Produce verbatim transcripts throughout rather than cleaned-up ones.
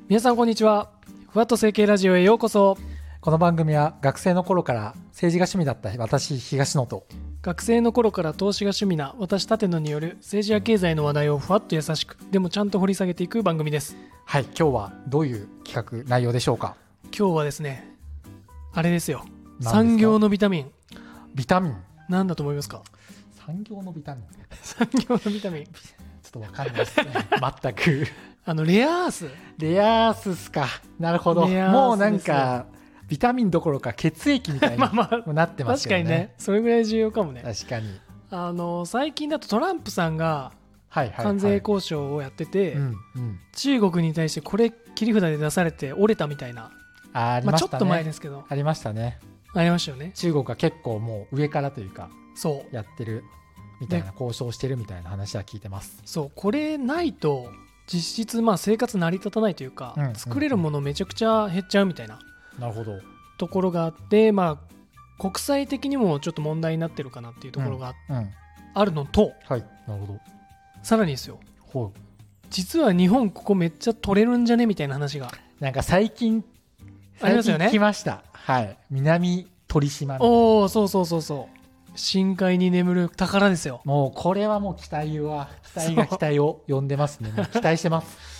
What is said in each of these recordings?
皆さんこんにちは。ふわっと成形ラジオへようこそ。 この番組は学生の頃から政治が趣味だった私東野と学生の頃から投資が趣味な私立野による政治や経済の話題をふわっと優しくでもちゃんと掘り下げていく番組です。 はい、今日はどういう企画内容でしょうか。 今日はですね、あれですよ。 何ですか？ 産業のビタミン。 ビタミン。 何だと思いますか？ 産業のビタミン。 産業のビタミン。 ちょっとわかんないですね。全く。 あのレアアース。 レアアースっすか。なるほど。 レアアースです。 もうなんかビタミンどころか血液みたいにまあまあなってますよね。 確かにね、それぐらい重要かもね。 確かに。 あの最近だとトランプさんがはいはいはい、 関税交渉をやってて、 うんうん、 中国に対してこれ切り札で出されて折れたみたいな。 あ、ありましたね。 まあ、ちょっと前ですけどありましたね。 ありましたよね。 中国が結構もう上からというかそうやってるみたいな、交渉してるみたいな話は聞いてます。 そう、これないと実質まあ生活成り立たないというか、うんうんうん、作れるものめちゃくちゃ減っちゃうみたいななるほどところがあって、まあ国際的にもちょっと問題になってるかなっていうところがあるのと、うんうん、 はい、なるほど。 さらにですよ、 ほう、 実は日本ここめっちゃ取れるんじゃねみたいな話がなんか最近ありますよね。 聞きました。はい、南鳥島。 おお、そうそうそうそう、深海に眠る宝ですよ。 もうこれはもう期待は期待が期待を呼んでますね。もう期待してます。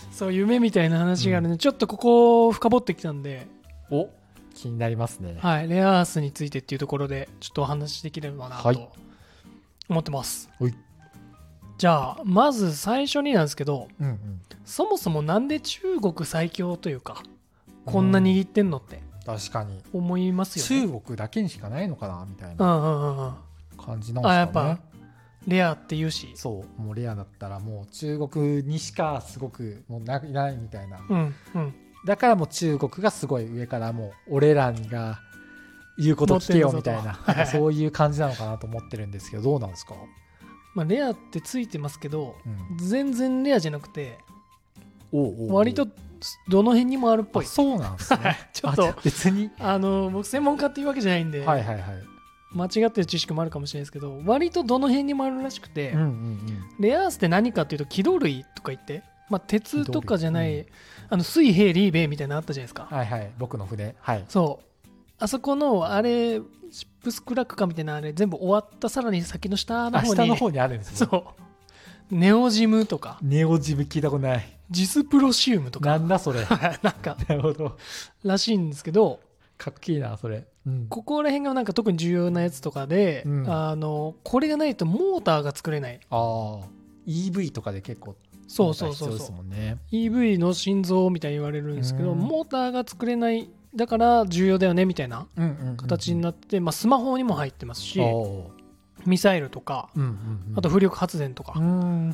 そう、夢みたいな話があるので、うん、ちょっとここ深掘ってきたんで、 お、気になりますね。 はい、レアアースについてっていうところでちょっとお話しできればなと思ってます。 はい、 じゃあまず最初になんですけど、 うんうん、 そもそもなんで中国最強というかこんな握ってんのって確かに思いますよね。 中国だけにしかないのかなみたいな感じなんですかね。 あ、やっぱレアって言うし、 そう、もうレアだったらもう中国にしかすごくもうないないみたいな、 うんうん、 だからもう中国がすごい上からもう俺らが言うこと聞けよみたい な, なんかそういう感じなのかなと思ってるんですけど、どうなんですか？ まあ、レアってついてますけど、 うん、 全然レアじゃなくておうおうおう、 割とどの辺にもあるっぽい。 そうなんですね。 ちょっと別にあの僕専門家っていうわけじゃないんで、 はいはいはい、 間違ってる知識もあるかもしれないですけど、割とどの辺にもあるらしくて、 うんうんうん、 レアアースって何かっていうと軌道類とか言って、まあ、鉄とかじゃない、うん、あの水平リーベイみたいなのあったじゃないですか。 はいはい、僕の船、はい、 そうあそこのあれシップスクラックかみたいなあれ全部終わったさらに先の下の方に、 下の方にあるんですね。 そうネオジムとかネオジム聞いたことない。 ジスプロシウムとかなんだそれなんかなるほどらしいんですけど、 かっこいいなそれ、うん、 ここら辺がなんか特に重要なやつとかで、うん、あのこれがないとモーターが作れない。 ああ イーブイ とかで結構そうそうそうそう、ね、イーブイ の心臓みたいに言われるんですけど、うん、モーターが作れないだから重要だよねみたいな形になって、まあ、スマホにも入ってますし、ミサイルとか、うんうんうん、あと風力発電とか、うん、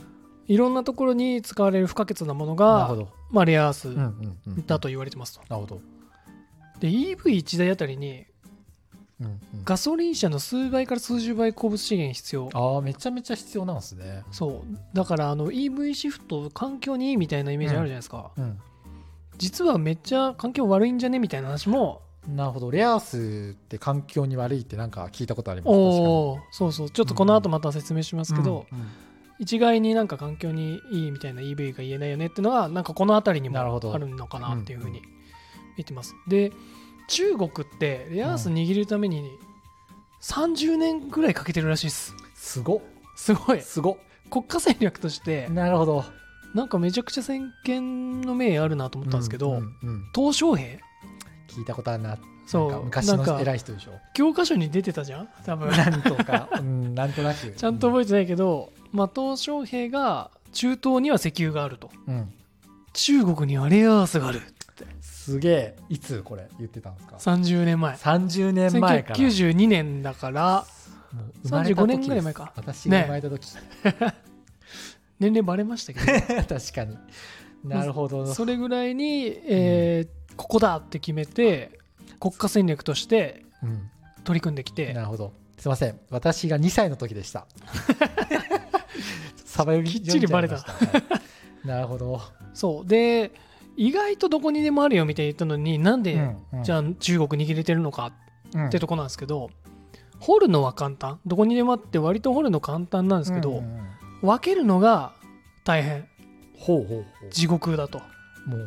いろんなところに使われる不可欠なものが、まあ、レアアースだと言われてますと。 なるほど。 で イーブイいち 台あたりにうんうん、ガソリン車の数倍から数十倍鉱物資源必要。 ああ、めちゃめちゃ必要なんですね。 そうだからあの イーブイ シフト環境にいいみたいなイメージあるじゃないですか、うんうん、実はめっちゃ環境悪いんじゃねみたいな話も。 なるほど。レアアースって環境に悪いってなんか聞いたことあります。 おー、そうそう、ちょっとこの後また説明しますけど、うんうん、一概になんか環境にいいみたいな イーブイ が言えないよねっていうのはなんかこの辺りにもあるのかなっていうふうに見てます、うんうん、で中国ってレアアース握るためにさんじゅうねんぐらいかけてるらしいです。 すごっすごいすごっ国家戦略として。 なるほど。 なんかめちゃくちゃ先見の明あるなと思ったんですけど、うんうんうん、鄧小平聞いたことあるな。 そうなんか昔の偉い人でしょ。 教科書に出てたじゃん多分なんとか、うん、なんとなくちゃんと覚えてないけど、まあ、鄧小平が中東には石油があると、うん、中国にはレアアースがあるって。 すげえ。いつこれ言ってたんですか？ さんじゅうねんまえ。 さんじゅうねんまえからせんきゅうひゃくきゅうじゅうにねんだからさんじゅうごねんぐらい前か。 私が生まれた時、ね、 年齢バレましたけど確かに。なるほど。 それぐらいに、えーうん、ここだって決めて国家戦略として取り組んできて、 うん、なるほど。すいません、私がにさいの時でしたサバ読みきっちりバレた、 はい、なるほど。 そうで意外とどこにでもあるよみたいに言ったのになんで、うんうん、じゃあ中国握れてるのかってとこなんですけど、うん、掘るのは簡単。どこにでもあって割と掘るの簡単なんですけど、うんうんうん、分けるのが大変。 ほうほうほう。 地獄だと。 もう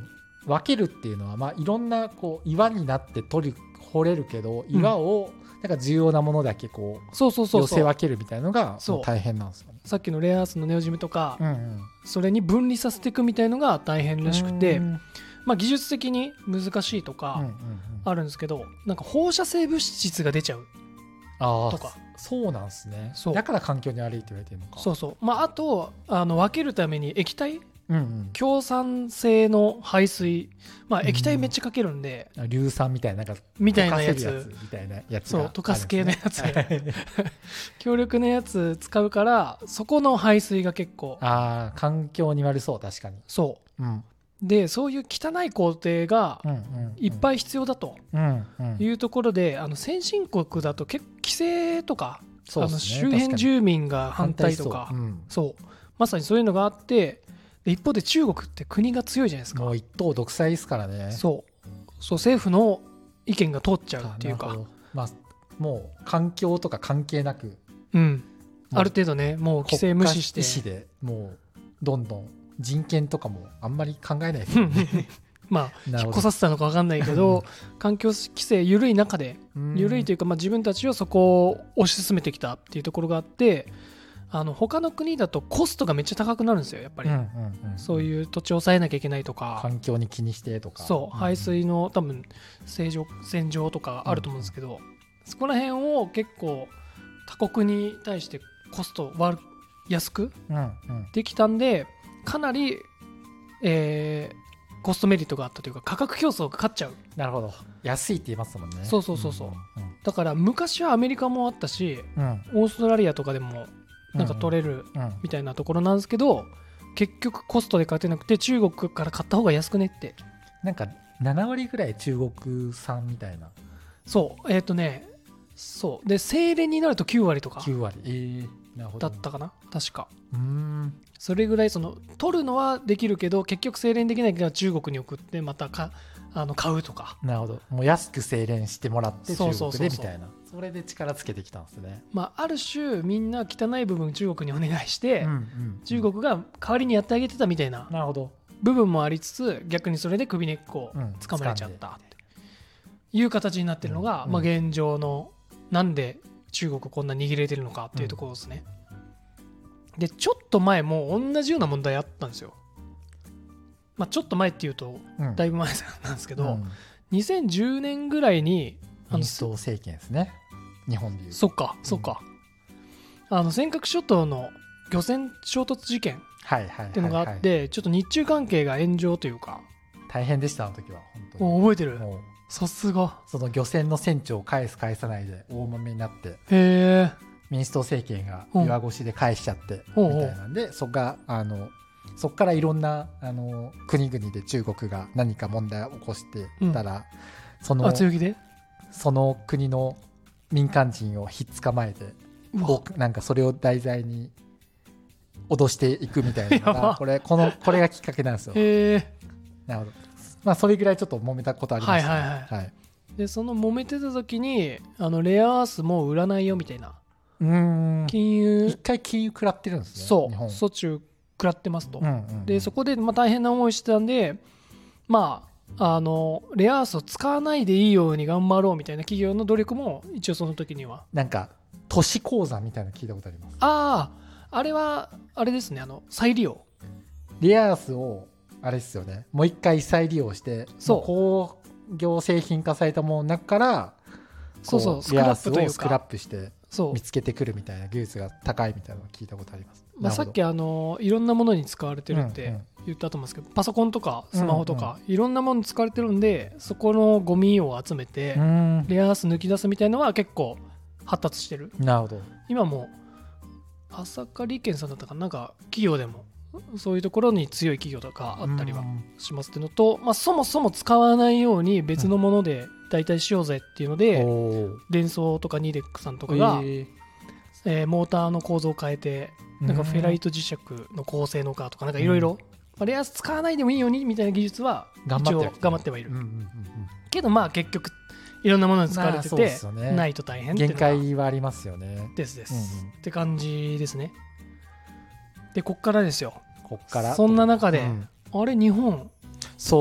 分けるっていうのは、まあ、いろんなこう岩になって取り掘れるけど岩をなんか重要なものだけこうそうそうそう寄そうせ分けるみたいなのがそう大変なんですよね。 さっきのレアアースのネオジムとか、 うんうん、 それに分離させていくみたいのが大変らしくて、 うんまあ、技術的に難しいとかうんうんうん、 あるんですけど、なんか放射性物質が出ちゃうあとか。 そうなんですね。 そうだから環境に悪いって言われてるのか。 そうそう、まあ、あとあの分けるために液体、 うんうん、 強酸性の排水、まあ、液体めっちゃかけるんで、 うん、硫酸みたいななんかみたいなやつ溶かせるやつみたいなやつそうがあるんですね、 溶かす系のやつ強力なやつ使うからそこの排水が結構ああ環境に悪そう確かに。 そう、ん、 でそういう汚い工程がうんうんうんいっぱい必要だとうんうんいうところで、あの先進国だと結構規制とか、 そうですね、 あの周辺住民が反対とか、 反対そう、うん、 そうまさにそういうのがあって、で一方で中国って国が強いじゃないですか。 もう一党独裁ですからね。 そうそう政府の意見が通っちゃうっていうか、 まあ、もう環境とか関係なく、 うん、ある程度ねもう規制無視して国家意思でもうどんどん人権とかもあんまり考えないですよねまあ引っ越させたのか分かんないけど環境規制緩い中で緩いというか、まあ、自分たちをそこを推し進めてきたっていうところがあって、あの他の国だとコストがめっちゃ高くなるんですよやっぱり、うんうんうん、そういう土地を抑えなきゃいけないとか環境に気にしてとか、 そう排水の多分正常洗浄とかあると思うんですけど、うんうん、そこら辺を結構他国に対してコスト悪安くできたんで、かなり、えー、コストメリットがあったというか価格競争が勝っちゃう。 なるほど、安いって言いますもんね。 そうそうそうそう、 うんうん、 だから昔はアメリカもあったし、うん、オーストラリアとかでもなんか取れるみたいなところなんですけど、結局コストで勝てなくて中国から買った方が安くねって。 なんかなな割ぐらい中国産みたいな。 そうえっ、ー、とねそうで精錬になるときゅう割とかきゅう割、えー、なるほどだったかな確か。 うーんそれぐらいその取るのはできるけど結局精錬できないから中国に送ってまたかあの買うとか。 なるほど、もう安く精錬してもらって中国でみたいな、それで力つけてきたんですね。 まあ、ある種みんな汚い部分中国にお願いして、うんうん、中国が代わりにやってあげてたみたいな部分もありつつ、逆にそれで首根っこを掴まれちゃったっていう形になってるのが、うんまあ、現状のなんで中国こんな握れてるのかっていうところですね、うん、でちょっと前も同じような問題あったんですよ。まあ、ちょっと前っていうとだいぶ前なんですけど、うん、にせんじゅうねんぐらいに民主党政権ですね、日本でいう。 そっかそっか、うん、あの尖閣諸島の漁船衝突事件っていうのがあって、ちょっと日中関係が炎上というか大変でした。あの時は本当に覚えてる。さすが。 その漁船の船長を返す返さないで大揉めになって、 へ民主党政権が岩越しで返しちゃってみたいなんで、そこがあのそこからいろんなあの国々で中国が何か問題を起こしてたら、うん、その強気でその国の民間人をひっ捕まえてなんかそれを題材に脅していくみたいなのがこれこのこれがきっかけなんですよ。 へー、 なるほど。まあそれぐらいちょっと揉めたことありましたね。 はいはいはい、はい、でその揉めてた時にあのレアアースも売らないよみたいな、 うーん金融一回金融食らってるんですね。 そう日本措置食らってますと、 うんうんうん、 でそこでまあ大変な思いしてたんで、まああのレアアースを使わないでいいように頑張ろうみたいな企業の努力も一応その時にはなんか都市鉱山みたいなの聞いたことあります。 あああれはあれですね、あの再利用レアアースをあれですよね、もう一回再利用してそう工業製品化されたものの中からそうそうレアアースをスクラップして見つけてくるみたいな技術が高いみたいなのを聞いたことあります。 まあ、さっきあのいろんなものに使われてるって言ったと思うんですけど、うんうん、パソコンとかスマホとか、うんうん、いろんなものに使われてるんで、そこのゴミを集めてレアアース抜き出すみたいなのは結構発達してる。 なるほど。 今も朝霞利権さんだったかな、なんか企業でもそういうところに強い企業とかあったりはしますっていうのと、まあ、そもそも使わないように別のもので代替しようぜっていうので、うん、デンソーとかニーデックさんとかが、えーえー、モーターの構造を変えてなんかフェライト磁石の高性能化とかなんかいろいろレアアース使わないでもいいようにみたいな技術は一応頑張ってはいる、うんうんうんうん、けどまあ結局いろんなものに使われてて、まあね、ないと大変っていうのが限界はありますよね。 ですです、うんうん、って感じですね。でこっからですよ。 こっからそんな中で、うん、あれ日本そう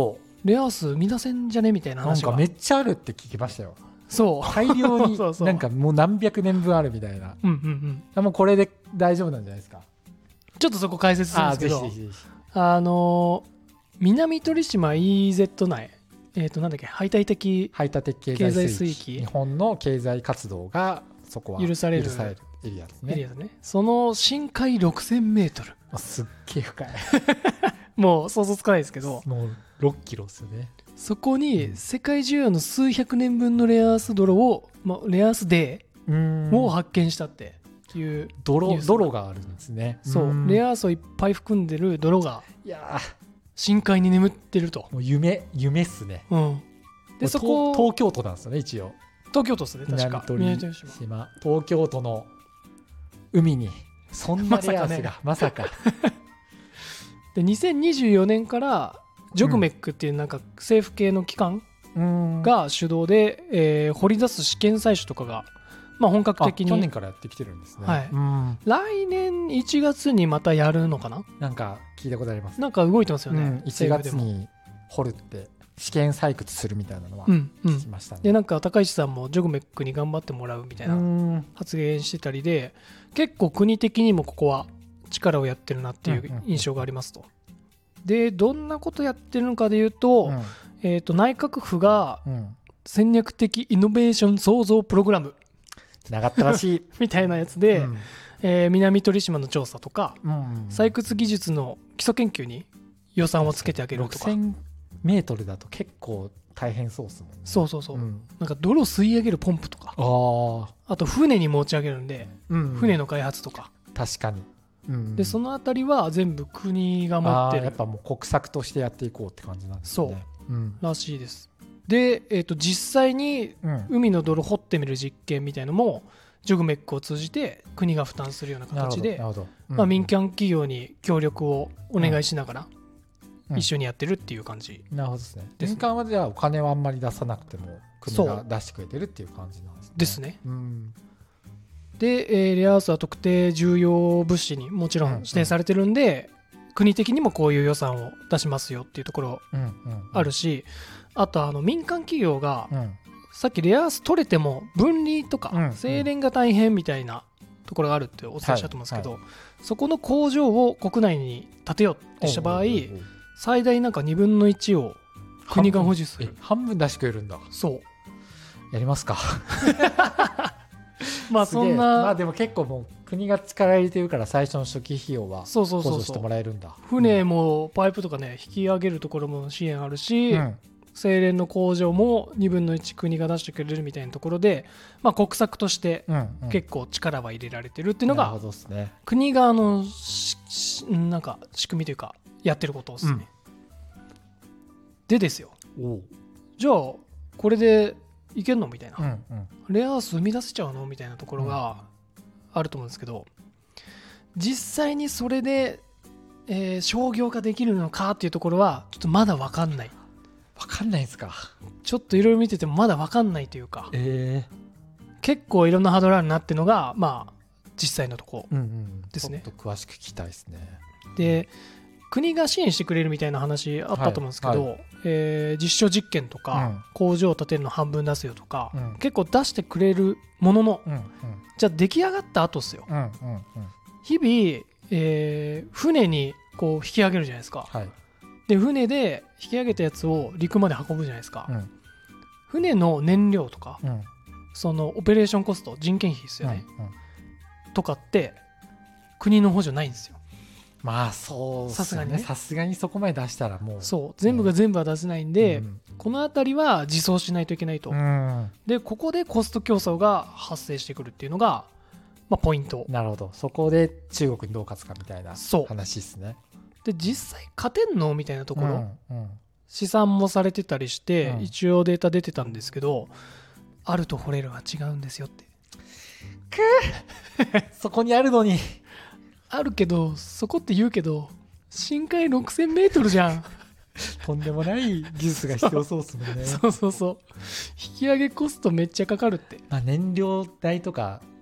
レアアース生み出せんじゃねみたいな話がなんかめっちゃあるって聞きましたよ。 そう大量にそうそうなんかもう何百年分あるみたいな。 うんうんうん、 もうこれで大丈夫なんじゃないですか。 ちょっとそこ解説するんですけど、 あ、ぜひぜひぜひ。 あの南鳥島 イーゼット 内、えっ、ー、となんだっけ、排他的排他的経済水域、日本の経済活動がそこは許される許されるエリアですね。 エリアですね。その深海ろくせんメートル、 すっげえ深いもう想像つかないですけど、 もうろっキロですよね。 そこに世界需要の数百年分のレアアース泥を、まあ、レアアースデーを発見したっていう泥、泥があるんですね。 そう、レアアースをいっぱい含んでる泥がいや深海に眠ってると。 もう夢夢っすね。 うん、でそこ東京都なんですよね、一応。 東京都ですね、確か。 南鳥島、東京都の海にそんなレアアースがまさか、ね、 でにせんにじゅうよねんからジョグメックっていうなんか政府系の機関が主導で、えー、掘り出す試験採取とかが、まあ、本格的に去年からやってきてるんですね。 はい、 うん、 来年いちがつにまたやるのかな。 なんか聞いたことあります。 なんか動いてますよね、うん、 いちがつに掘るって試験採掘するみたいなのは聞きましたね。 うんうん、でなんか高市さんもジョグメックに頑張ってもらうみたいな発言してたりで、結構国的にもここは力をやってるなっていう印象がありますと。でどんなことやってるのかでいうと、うん、えーと内閣府が戦略的イノベーション創造プログラム、 長ったらしいみたいなやつで、うん、えー、南鳥島の調査とか、うんうん、採掘技術の基礎研究に予算をつけてあげるとか。 ろくせんメートルだと結構大変そうですもんね。 そうそうそう、うん、なんか泥を吸い上げるポンプとか、 あ, あと船に持ち上げるんで、うんうん、船の開発とか。 確かに、うんうん、 でそのあたりは全部国が持ってる。 あ、やっぱもう国策としてやっていこうって感じなんですね。 そう、うん、らしいです。で、えーと、実際に海の泥掘ってみる実験みたいのも、ジョグメックを通じて国が負担するような形で、うん、まあ、民間企業に協力をお願いしながら一緒にやってるっていう感じ、 うん、なるほどですね。民間はじゃあお金はあんまり出さなくても国が出してくれてるっていう感じなんですね。 ですね、 うん、 で、えー、レアアースは特定重要物資にもちろん指定されてるんで、うんうん、国的にもこういう予算を出しますよっていうところあるし、あとあの民間企業が、うん、さっきレアアース取れても分離とか精錬が大変みたいなところがあるってお伝えしたと思うんですけど、はいはい、そこの工場を国内に建てようってした場合、最大なんかにぶんのいちを国が保持する。 半分出してくれるんだ。 そうやりますかまあそんな、 まあでも結構もう国が力入れてるから最初の初期費用は補助してもらえるんだ。 そうそうそうそう、船もパイプとかね引き上げるところも支援あるし、うん、精錬の工場もにぶんのいち国が出してくれるみたいなところで、まあ、国策として結構力は入れられてるっていうのが、うんうん、ね、国があのなんか仕組みというかやってることですね、うん、でですよ、じゃあこれでいけんのみたいな、うんうん、レアアース生み出せちゃうのみたいなところがあると思うんですけど、実際にそれで、えー、商業化できるのかっていうところはちょっとまだ分かんない。 分かんないですか。 ちょっといろいろ見ててもまだ分かんないというか、 えー、 結構いろんなハードルあるなっていうのが、まあ実際のとこですね、 うんうん、ちょっと詳しく聞きたいですね。 で国が支援してくれるみたいな話あったと思うんですけど、はいはい、えー、実証実験とか、うん、工場を建てるの半分出すよとか、うん、結構出してくれるものの、うんうん、じゃあ出来上がった後ですよ、うんうんうん、日々、えー、船にこう引き上げるじゃないですか、はい、で船で引き上げたやつを陸まで運ぶじゃないですか、うん、船の燃料とか、うん、そのオペレーションコスト人件費ですよね、うんうん、とかって国の補助ないんですよ。 まあそうさすがにね、さすがにそこまで出したらもうそう全部が全部は出せないんで、うん、このあたりは自走しないといけないと、うん、でここでコスト競争が発生してくるっていうのが、まあ、ポイント。 なるほど、そこで中国にどう勝つかみたいな話ですね。 で実際勝てんのみたいなところ、うんうん、試算もされてたりして、うん、一応データ出てたんですけど、あるとホレルは違うんですよってくそこにあるのにあるけど、そこって言うけど深海ろくせんメートルじゃんとんでもない技術が必要そうですもんねそうそうそう、引き上げコストめっちゃかかるって、 まあ、燃料代とか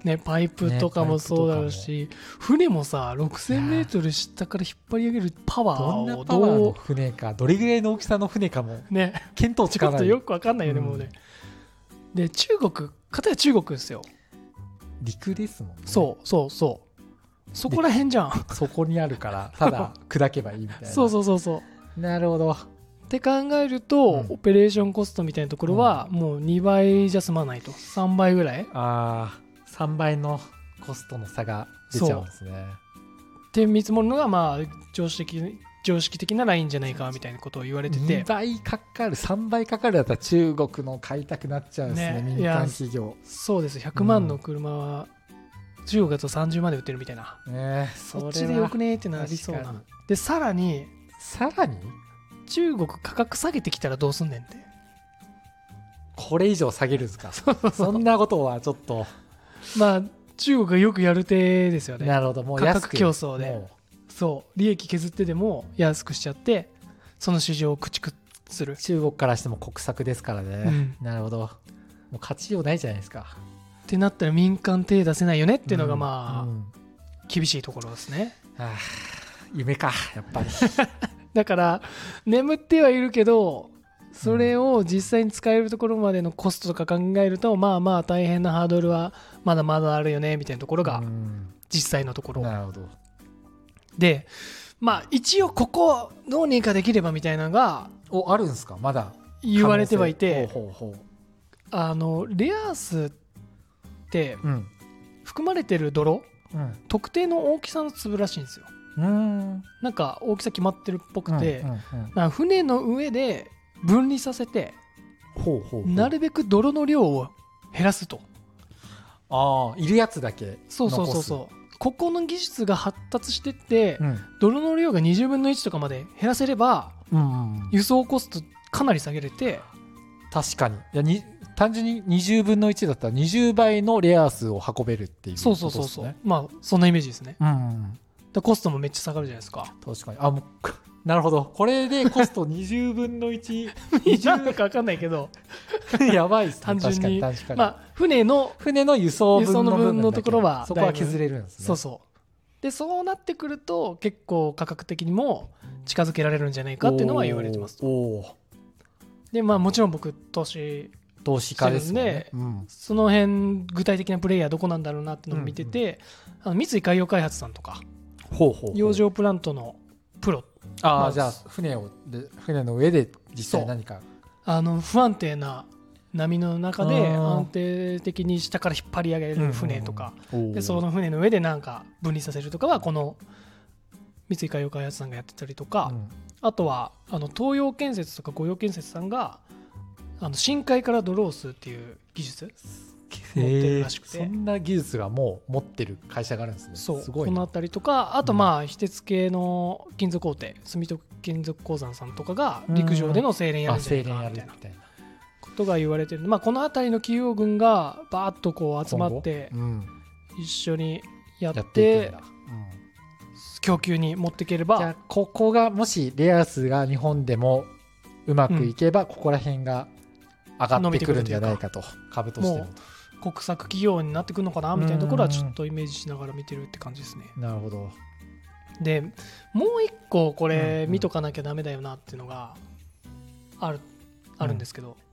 ね、パイプとかもそうだろうし、ね、船もさろくせんメートル下から引っ張り上げるパワーをどうどんなパワーの船かどれぐらいの大きさの船かもね見当つかない。 ちょっとよく分かんないよね、うん、もうね。で中国片や中国ですよ。 陸ですもんね。 そうそうそうそこら辺じゃん。 そこにあるからただ砕けばいいみたいな。 そうそうそうそうなるほどって考えると、うん、オペレーションコストみたいなところはもうにばいじゃ済まないとさんばいぐらい。 ああさんばいのコストの差が出ちゃうんですね。 って見積もるのがまあ常識的常識的なラインじゃないかみたいなことを言われてて、 にばいかかるさんばいかかるだったら中国の買いたくなっちゃうんですね、ね民間企業。 そうですひゃくまんの車は中国だとさんじゅうまんで売ってるみたいな、 ね、 そっちでよくねってなりそうな。でさらにさらに中国価格下げてきたらどうすんねんって。 これ以上下げるんですか。そんなことはちょっとまあ中国がよくやる手ですよね。 なるほど、もう価格競争でそう利益削ってでも安くしちゃってその市場を駆逐する。 中国からしても国策ですからね、うん、なるほど。もう勝ちようないじゃないですかってなったら民間手出せないよねっていうのがまあ、うんうん、厳しいところですね。 はあ、夢かやっぱりだから眠ってはいるけどそれを実際に使えるところまでのコストとか考えると、まあまあ大変なハードルはまだまだあるよねみたいなところが実際のところ。 なるほど。 でまあ一応ここどうにかできればみたいなのがおあるんですか。まだ言われてはいて、 ほうほうほう、 あのレアアースって含まれてる泥、うん、特定の大きさの粒らしいんですよ。うーんなんか大きさ決まってるっぽくて、うんうんうん、なんか船の上で分離させてほうほうほうなるべく泥の量を減らすと。 ああいるやつだけ残す。 そうそうそうそうここの技術が発達してって、うん、泥の量がにじゅうぶんのいちとかまで減らせれば、うんうんうん、輸送コストかなり下げれて。 確かにいやに単純ににじゅうぶんのいちだったらにじゅうばいのレア数を運べるっていうことですね。 そうそうそうそうまあそんなイメージですね、うんうん、だコストもめっちゃ下がるじゃないですか。 確かにあもうなるほど。これでコストにじゅうぶんのいちなんだか分かんないけどやばいですね。 単純に確かに確かに、 まあ、船の船の輸送分の部分のところはそこは削れるんですね。 そうそうでそうなってくると結構価格的にも近づけられるんじゃないかっていうのは言われてますと。おでまあもちろん僕投資投資家ですね、 うん、その辺具体的なプレイヤーどこなんだろうなっていうのを見てて、うんうん、あの三井海洋開発さんとかほうほうほう洋上プラントのプロあ、まあ、じゃあ船をで船の上で実際何かあの不安定な波の中で安定的に下から引っ張り上げる船とか、うんうんうん、でその船の上で何か分離させるとかはこの三井海洋開発さんがやってたりとか、うん、あとはあの東洋建設とか五洋建設さんがあの深海から泥を吸うっていう技術持ってるらしくて、 そんな技術がもう持ってる会社があるんですね。 そうすごいそのあたりとかあとまあ非鉄系の金属大手住友金属鉱山さんとかが陸上での精錬やるんじゃないかみたいなことが言われてる。まあこのあたりの企業群がバーッとこう集まって一緒にやって供給に持っていければ、 じゃあここがもしレアアースが日本でもうまくいけば、うん、ここら辺が上がってくるんじゃないかと、株としても国策企業になってくるのかなみたいなところはちょっとイメージしながら見てるって感じですね。 なるほど。 でもう一個これ見とかなきゃダメだよなっていうのがある、あるんですけど、うん、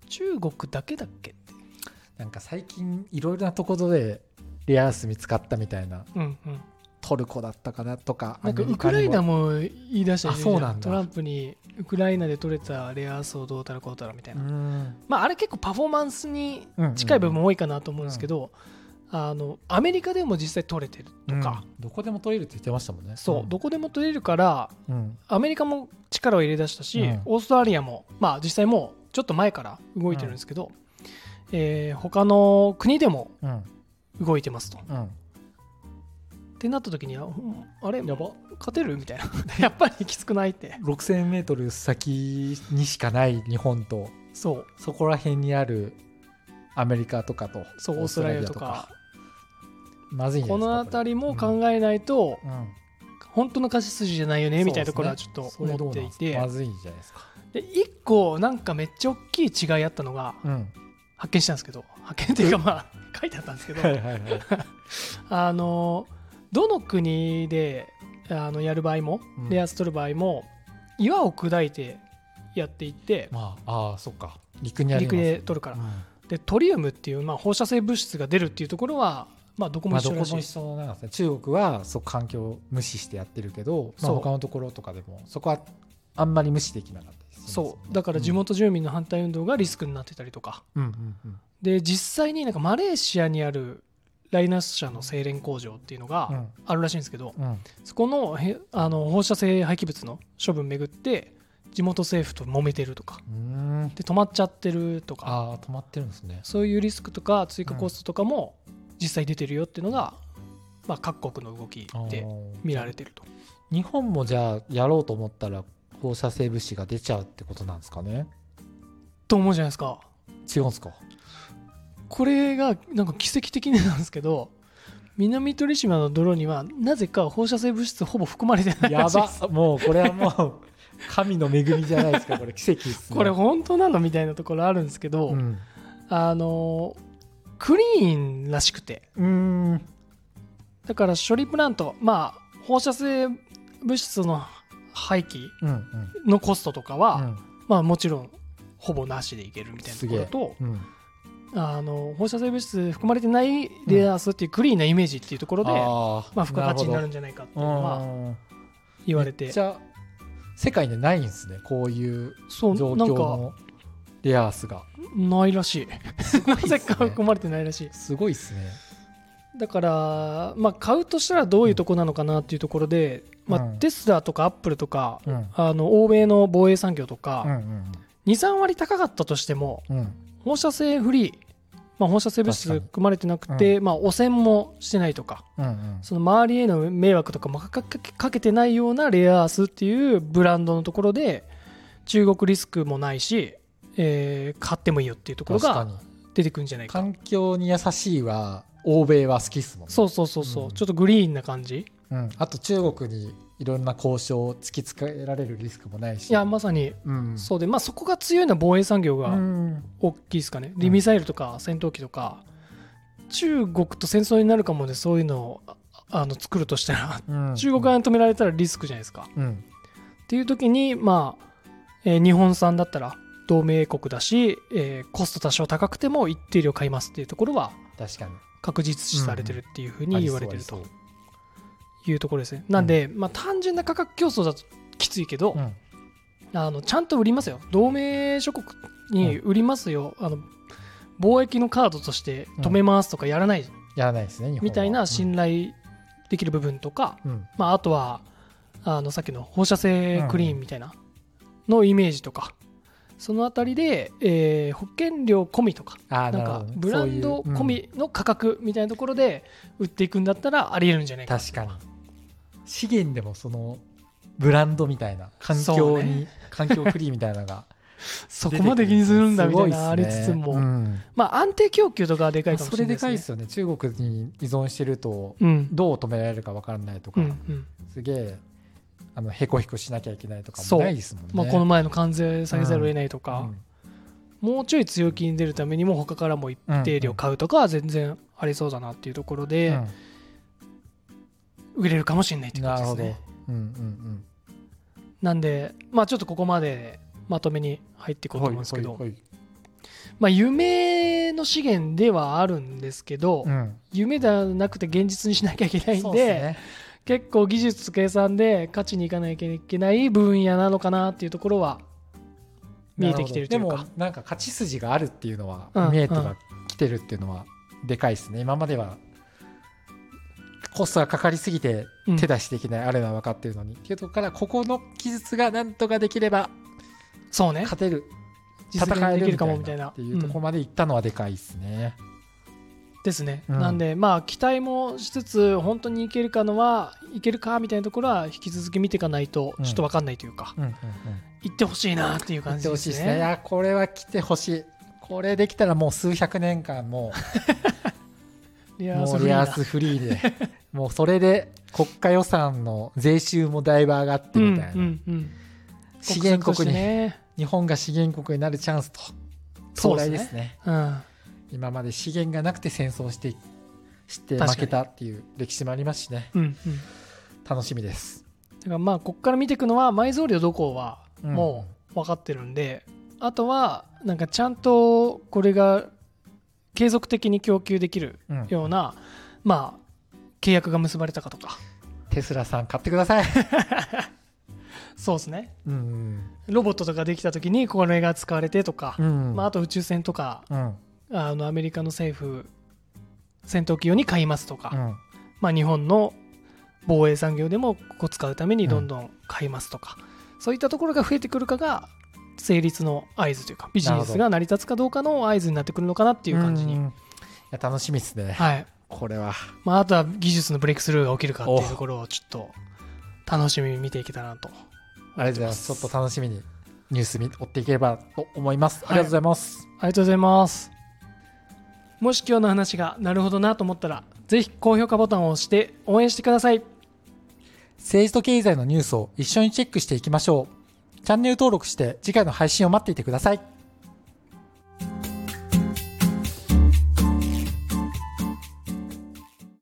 中国だけだっけって。 なんか最近いろいろなところでレアアース見つかったみたいな、うんうん、トルコだったかなとか、 なんかウクライナも言い出したり、 そうなんだ。 トランプにウクライナで取れたレアアースをどうたらこうたらみたいな、まああれ結構パフォーマンスに近い部分も多いかなと思うんですけど、うんうん、あのアメリカでも実際取れてるとか、 うん、どこでも取れるって言ってましたもんね。 そう、うん、どこでも取れるから、うん、アメリカも力を入れ出したし、うん、オーストラリアもまあ実際もうちょっと前から動いてるんですけど、うんえー、他の国でも動いてますと、うん、ってなった時にあれやば勝てるみたいなやっぱりきつくないって。 ろくせんメートル先にしかない日本と、 そうそこら辺にあるアメリカとかと、 そうオーストラリアとかまずいんじゃないですか。 この辺りも考えないと、うんうん、本当の勝ち筋じゃないよねみたいなところはちょっと思っていて、 まずいんじゃないですか。 でいっこなんかめっちゃ大きい違いあったのが、うん、発見したんですけど、発見っていうかまあ書いてあったんですけどはいはいはいあのどの国であのやる場合も、うん、レアアース取る場合も岩を砕いてやっていって、 まあ、あそっか陸にあります、 陸で取るから、うん、でトリウムっていう、まあ、放射性物質が出るっていうところは、まあ、どこも一緒らしいです、 まあ、どこも一緒なんですね。中国はそう環境を無視してやってるけど、まあ、他のところとかでもそこはあんまり無視できなかったです、ね、 そうだから地元住民の反対運動がリスクになってたりとか、 うんうんうん、 で実際になんかマレーシアにあるライナス社の精錬工場っていうのがあるらしいんですけど、うんうん、そこ の, あの放射性廃棄物の処分めぐって地元政府と揉めてるとかで止まっちゃってるとか、 あ止まってるんですね。 そういうリスクとか追加コストとかも実際出てるよっていうのが、うんまあ、各国の動きで見られてると。 日本もじゃあやろうと思ったら放射性物質が出ちゃうってことなんですかね。 と思うじゃないですか。 違うんですか。 これがなんか奇跡的なんですけど、南鳥島の泥にはなぜか放射性物質ほぼ含まれてないらしいです。 やば、もうこれはもう神の恵みじゃないですか。これ奇跡ですね。 これ本当なのみたいなところあるんですけど、うん、あのクリーンらしくて、うーんだから処理プラント、まあ放射性物質の廃棄のコストとかは、うんうん、まあもちろんほぼなしでいけるみたいなところと、あの放射性物質含まれてないレアアースっていうクリーンなイメージっていうところで、うんあまあ、付加価値になるんじゃないかっていうのは言われて、 めっちゃ世界でないんですね、こういう状況のレアアースがないらしい。なぜか含まれてないらしい。 すごいですね。 だから、まあ、買うとしたらどういうとこなのかなっていうところで、うんまあ、テスラとかアップルとか、うん、あの欧米の防衛産業とか、うんうん、にさん割高かったとしても、うん放射性フリー、まあ、放射性物質含まれてなくて、うんまあ、汚染もしてないとか、うんうん、その周りへの迷惑とかもかけてないようなレアアースっていうブランドのところで中国リスクもないし、えー、買ってもいいよっていうところが出てくるんじゃないか。 環境に優しいは欧米は好きっすもんね。 そうそうそうそう、うん、ちょっとグリーンな感じ、 うん、あと中国にいろんな交渉を突きつけられるリスクもないし、 いやまさに、うん、そうで、まあ、そこが強いのは防衛産業が大きいですかね、うん、でミサイルとか戦闘機とか、中国と戦争になるかもね、そういうのをあの作るとしたら、うん、中国側に止められたらリスクじゃないですか、うん、っていう時に、まあえー、日本産だったら同盟国だし、えー、コスト多少高くても一定量買いますっていうところは確かに確実視されてるっていうふうに言われてるというところですね。なんで、うんまあ、単純な価格競争だときついけど、うん、あのちゃんと売りますよ、同盟諸国に売りますよ、うん、あの貿易のカードとして止めますとかやらない、うん、 やらないですね、日本はみたいな信頼できる部分とか、うんまあ、あとはあのさっきの放射性クリーンみたいなのイメージとか、そのあたりで、えー、保険料込みとか、なんかブランド込みの価格みたいなところで売っていくんだったらありえるんじゃないか。 確かに資源でもそのブランドみたいな環境に、ね、環境フリーみたいなのがそこまで気にするんだみたいなありつつも、うん、まあ安定供給とかはでかいかもしれないですね。 それでかいですよね。中国に依存してるとどう止められるか分からないとか、うんうん、すげえあのへこへこしなきゃいけないとかもないですもんね。 まあ、この前の関税下げざるを得ないとか、うんうん、もうちょい強気に出るためにも他からも一定量買うとかは全然ありそうだなっていうところで、うん、売れるかもしれないっていう感じですね。なるほど、うんうんうん、なんで、まあ、ちょっとここまでまとめに入っていこうと思うんですけど、はいはいはい、まあ、夢の資源ではあるんですけど、うん、夢ではなくて現実にしなきゃいけないん で, で結構技術計算で勝ちにいかなきゃいけない分野なのかなっていうところは見えてきてるというか、 でもなんか勝ち筋があるっていうのは見えてはきてるっていうのはでかいですね、うんうん、今まではコストがかかりすぎて手出しできない、うん、あれは分かってるのにっていうところからここの技術がなんとかできればそうね勝てる、 戦えるみたいなっていうところまでいったのはでかいですね、うんですね、うん、なんでまあ期待もしつつ本当にいけるかのはいけるかみたいなところは引き続き見ていかないとちょっと分かんないというか、うんうんうんうん、行ってほしいなっていう感じですね。行ってほしいですね。 いやこれは来てほしい。これできたらもう数百年間もうリアースフリーでもうそれで国家予算の税収もだいぶ上がってみたいな、うんうんうん、資源国に、ね、日本が資源国になるチャンスと到来ですね。うん、 今まで資源がなくて戦争してして負けたっていう歴史もありますしね、うんうん、楽しみです。 だからまあここから見ていくのは埋蔵量どこはもう分かってるんで、うん、あとはなんかちゃんとこれが継続的に供給できるような、うん、まあ契約が結ばれたかとか。 テスラさん買ってくださいそうですね、うんうん、ロボットとかできた時にこれが使われてとか、うんうんまあ、あと宇宙船とか、うん、あのアメリカの政府戦闘機用に買いますとか、うんまあ、日本の防衛産業でもここ使うためにどんどん買いますとか、うん、そういったところが増えてくるかが成立の合図というかビジネスが成り立つかどうかの合図になってくるのかなっていう感じに。いや楽しみですね、 はい、 これは、 まあ、あとは技術のブレイクスルーが起きるかっていうところをちょっと楽しみに見ていけたなと。 ありがとうございます。ちょっと楽しみにニュース追っていければと思います。ありがとうございます、 はい、ありがとうございます。もし今日の話がなるほどなと思ったらぜひ高評価ボタンを押して応援してください。 政治と経済のニュースを一緒にチェックしていきましょう。チャンネル登録して次回の配信を待っていてください。